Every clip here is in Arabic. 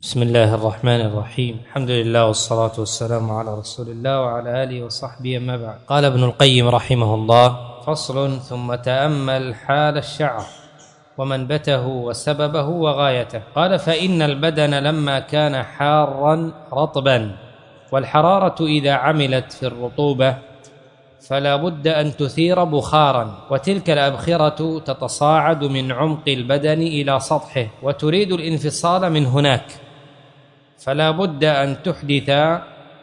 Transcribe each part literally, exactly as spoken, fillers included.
بسم الله الرحمن الرحيم. الحمد لله والصلاة والسلام على رسول الله وعلى آله وصحبه، أما بعد. قال ابن القيم رحمه الله: فصل: ثم تأمل حال الشعر ومنبته وسببه وغايته. قال: فإن البدن لما كان حارا رطبا، والحرارة إذا عملت في الرطوبة فلا بد أن تثير بخارا، وتلك الأبخرة تتصاعد من عمق البدن إلى سطحه وتريد الانفصال من هناك، فلا بد أن تحدث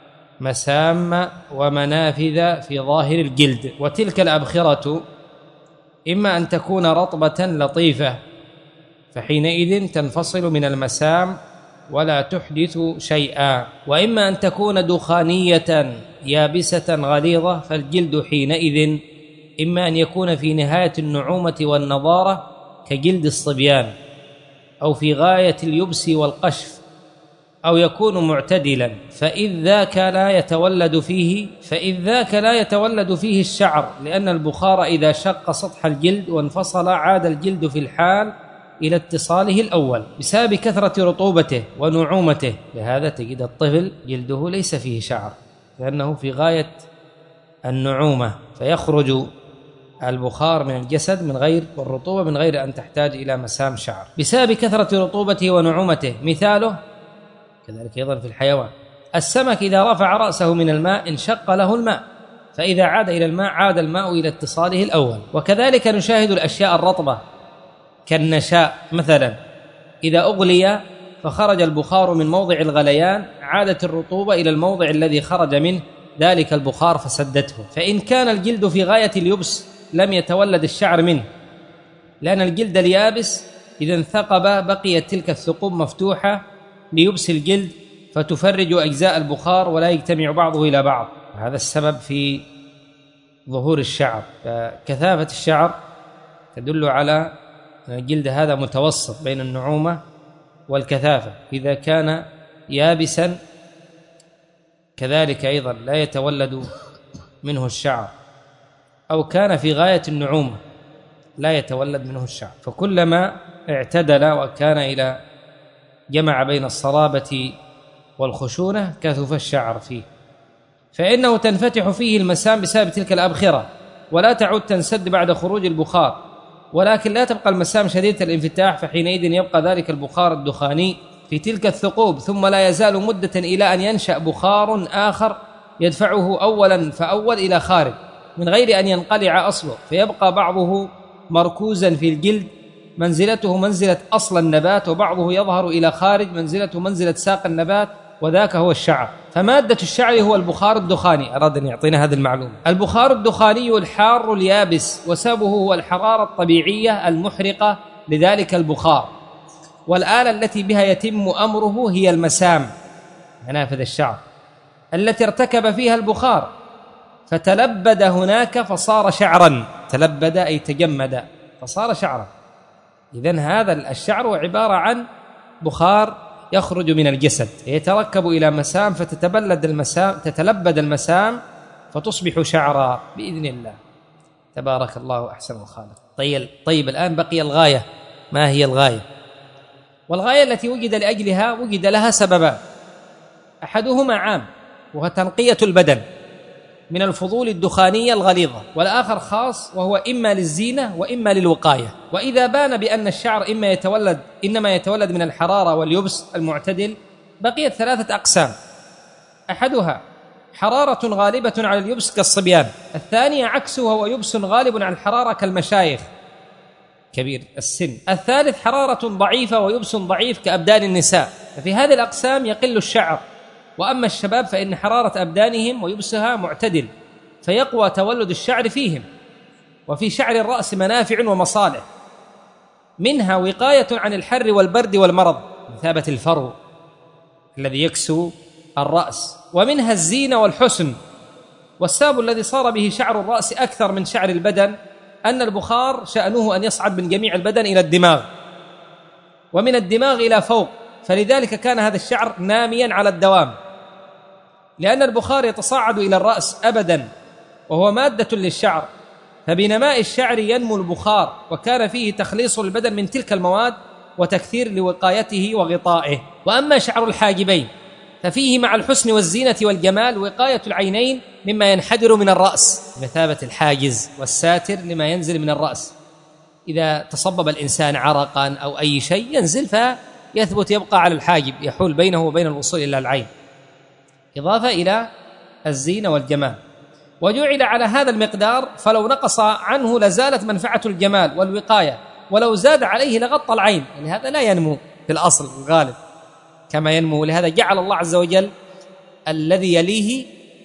مسام ومنافذ في ظاهر الجلد. وتلك الأبخرة إما أن تكون رطبة لطيفة فحينئذ تنفصل من المسام ولا تحدث شيئا، وإما أن تكون دخانية يابسة غليظة، فالجلد حينئذ إما أن يكون في نهاية النعومة والنضارة كجلد الصبيان، أو في غاية اليبس والقشف، أو يكون معتدلا، فإذ ذاك لا يتولد فيه فإذ ذاك لا يتولد فيه الشعر، لأن البخار إذا شق سطح الجلد وانفصل عاد الجلد في الحال إلى اتصاله الأول بسبب كثرة رطوبته ونعومته. لهذا تجد الطفل جلده ليس فيه شعر لأنه في غاية النعومة، فيخرج البخار من الجسد من غير والرطوبة من غير أن تحتاج إلى مسام شعر بسبب كثرة رطوبته ونعومته. مثاله كذلك أيضا في الحيوان: السمك إذا رفع رأسه من الماء انشق له الماء، فإذا عاد إلى الماء عاد الماء إلى اتصاله الأول. وكذلك نشاهد الأشياء الرطبة كالنشاء مثلا، إذا أغلي فخرج البخار من موضع الغليان عادت الرطوبة إلى الموضع الذي خرج منه ذلك البخار فسدته. فإن كان الجلد في غاية اليبس لم يتولد الشعر منه، لأن الجلد اليابس إذا انثقب بقيت تلك الثقوب مفتوحة ليبس الجلد فتفرج أجزاء البخار ولا يجتمع بعضه إلى بعض. هذا السبب في ظهور الشعر. فكثافة الشعر تدل على أن الجلد هذا متوسط بين النعومة والكثافة. إذا كان يابسا كذلك أيضا لا يتولد منه الشعر، أو كان في غاية النعومة لا يتولد منه الشعر. فكلما اعتدل وكان إلى جمع بين الصلابة والخشونة كثف الشعر فيه، فإنه تنفتح فيه المسام بسبب تلك الأبخرة ولا تعود تنسد بعد خروج البخار، ولكن لا تبقى المسام شديدة الانفتاح، فحينئذ يبقى ذلك البخار الدخاني في تلك الثقوب، ثم لا يزال مدة إلى أن ينشأ بخار آخر يدفعه أولا فأول إلى خارج من غير أن ينقلع أصله، فيبقى بعضه مركوزا في الجلد منزلته منزلة أصل النبات، وبعضه يظهر إلى خارج منزلته منزلة ساق النبات، وذاك هو الشعر. فمادة الشعر هو البخار الدخاني. أراد أن يعطينا هذه المعلومة. البخار الدخاني الحار اليابس، وسببه هو الحرارة الطبيعية المحرقة لذلك البخار، والآلة التي بها يتم أمره هي المسام منافذ الشعر التي ارتكب فيها البخار فتلبد هناك فصار شعرا. تلبد أي تجمد فصار شعرا. إذن هذا الشعر عبارة عن بخار يخرج من الجسد يتركب إلى مسام فتتبلد المسام تتلبد المسام فتصبح شعرا بإذن الله. تبارك الله أحسن الخالق. طيب, طيب الآن بقي الغاية. ما هي الغاية؟ والغاية التي وجد لأجلها وجد لها سببان: أحدهما عام وهو تنقية البدن من الفضول الدخانية الغليظة، والآخر خاص وهو إما للزينة وإما للوقاية. وإذا بان بأن الشعر إما يتولد إنما يتولد من الحرارة واليبس المعتدل بقيت ثلاثة أقسام: أحدها حرارة غالبة على اليبس كالصبيان، الثانية عكسه وهو يبس غالب على الحرارة كالمشايخ كبير السن، الثالث حرارة ضعيفة ويبس ضعيف كأبدان النساء. ففي هذه الأقسام يقل الشعر، وأما الشباب فإن حرارة أبدانهم ويبسها معتدل فيقوى تولد الشعر فيهم. وفي شعر الرأس منافع ومصالح، منها وقاية عن الحر والبرد والمرض مثابة الفرو الذي يكسو الرأس، ومنها الزينة والحسن. والسبب الذي صار به شعر الرأس أكثر من شعر البدن أن البخار شأنه أن يصعد من جميع البدن إلى الدماغ، ومن الدماغ إلى فوق، فلذلك كان هذا الشعر ناميا على الدوام، لأن البخار يتصاعد إلى الرأس أبدا وهو مادة للشعر، فبنماء الشعر ينمو البخار، وكان فيه تخليص البدن من تلك المواد وتكثير لوقايته وغطائه. وأما شعر الحاجبين ففيه مع الحسن والزينة والجمال وقاية العينين مما ينحدر من الرأس بمثابة الحاجز والساتر لما ينزل من الرأس. إذا تصبب الإنسان عرقا أو أي شيء ينزل فيثبت يبقى على الحاجب يحول بينه وبين الوصول إلى العين، إضافة إلى الزينة والجمال. وجعل على هذا المقدار فلو نقص عنه لزالت منفعة الجمال والوقاية، ولو زاد عليه لغطى العين. يعني هذا لا ينمو في الأصل الغالب كما ينمو، لهذا جعل الله عز وجل الذي يليه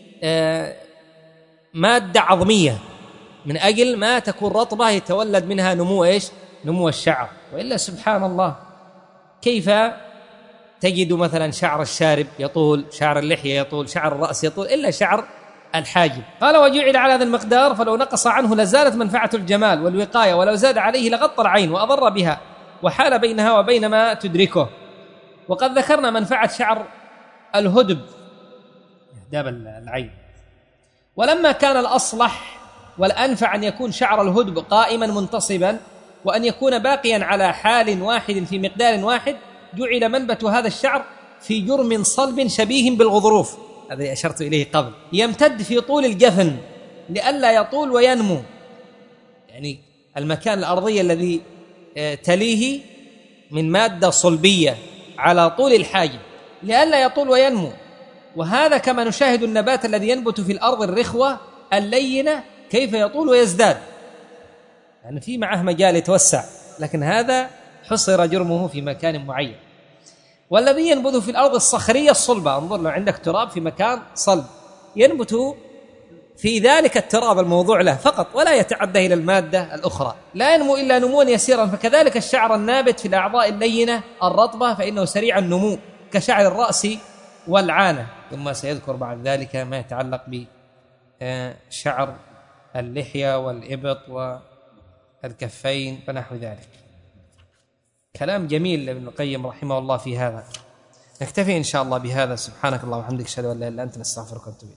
مادة عظمية من أجل ما تكون رطبة يتولد منها نمو إيش؟ نمو الشعر. وإلا سبحان الله كيف تجد مثلا شعر الشارب يطول، شعر اللحية يطول، شعر الرأس يطول، إلا شعر الحاجب. قال وجعل على هذا المقدار فلو نقص عنه لزالت منفعة الجمال والوقاية، ولو زاد عليه لغطى العين وأضر بها وحال بينها وبين ما تدركه. وقد ذكرنا منفعة شعر الهدب إهداب العين. ولما كان الأصلح والأنفع أن يكون شعر الهدب قائما منتصبا وأن يكون باقيا على حال واحد في مقدار واحد، جعل منبت هذا الشعر في جرم صلب شبيه بالغضروف، هذا أشرت إليه قبل، يمتد في طول الجفن لئلا يطول وينمو، يعني المكان الأرضي الذي تليه من مادة صلبية على طول الحاجب لئلا يطول وينمو. وهذا كما نشاهد النبات الذي ينبت في الأرض الرخوة اللينة كيف يطول ويزداد، يعني في معه مجال يتوسع، لكن هذا حصر جرمه في مكان معين. والذي ينبت في الأرض الصخرية الصلبة، انظر لو عندك تراب في مكان صلب ينبت في ذلك التراب الموضوع له فقط ولا يتعدى إلى المادة الأخرى، لا ينمو إلا نموا يسيرا. فكذلك الشعر النابت في الأعضاء اللينة الرطبة فإنه سريع النمو كشعر الرأس والعانة. ثم سيذكر بعد ذلك ما يتعلق بشعر اللحية والإبط والكفين ونحو ذلك. كلام جميل لابن القيم رحمه الله في هذا. نكتفي إن شاء الله بهذا. سبحانك اللهم وبحمدك أشهد أن لا إله إلا أنت نستغفرك ونتوب إليك.